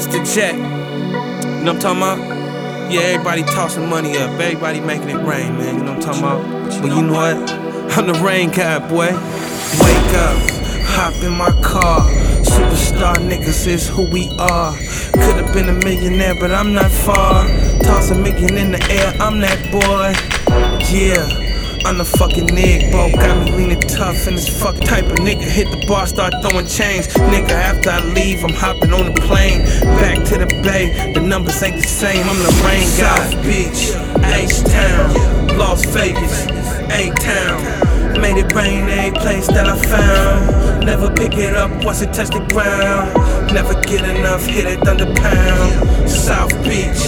It's the Jet. You know what I'm talking about? Yeah, everybody tossing money up. Everybody making it rain, man. You know what I'm talking about? But you know what? I'm the rain guy, boy. Wake up, hop in my car. Superstar niggas is who we are. Could've been a millionaire, but I'm not far. Toss a million in the air, I'm that boy. Yeah, I'm the fucking nigga, bro. Got me leaning tough and this fucking type of nigga. Hit the bar, start throwing chains. Nigga, after I leave, I'm hopping on the plane. Back to the bay, the numbers ain't the same. I'm the rain guy. South Beach, H-Town, Las Vegas, A-Town. Made it rain every place that I found. Never pick it up once it touch the ground. Never get enough, hit it under pound. South Beach,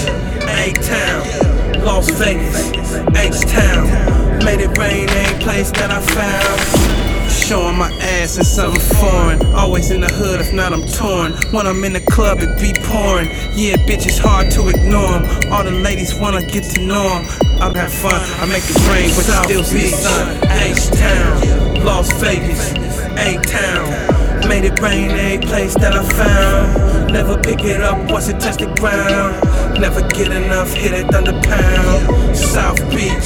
A-Town, Las Vegas, H-Town. Made it rain every place that I found. Showing my ass in something foreign. Always in the hood, if not I'm torn. When I'm in the club, it be pouring. Yeah, bitch, it's hard to ignore them. All the ladies wanna get to know them. I have fun, I make it rain, but I still see the sun. H-Town, Las Vegas, A-Town. Made it rain every place that I found. Never pick it up once it touch the ground. Never get enough, hit it under pound. South Beach,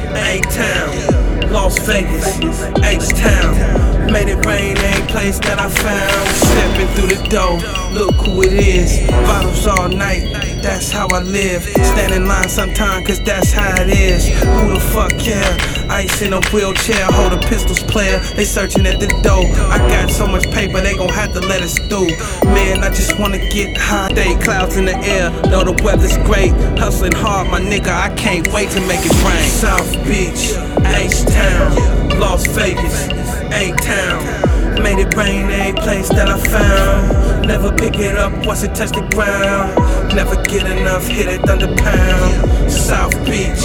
A-Town, Las Vegas, H-Town. Made it rain every place that I found. Stepping through the door, look who it is. Bottles all night, that's how I live. Stand in line sometime, cause that's how it is. Who the fuck care? Ice in a wheelchair, hold a pistols player. They searching at the door. I got so much paper, they gon' have to let us through. Man, I just wanna get high. Day clouds in the air, though the weather's great. Hustling hard, my nigga, I can't wait to make it rain. South Beach, H-Town, Las Vegas, A-Town. Made it rain every place that I found. Never pick it up once it touch the ground. Never get enough, hit it under pound. South Beach,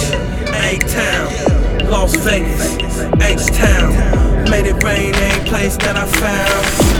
A-Town, Las Vegas, H-Town. Made it rain every place that I found.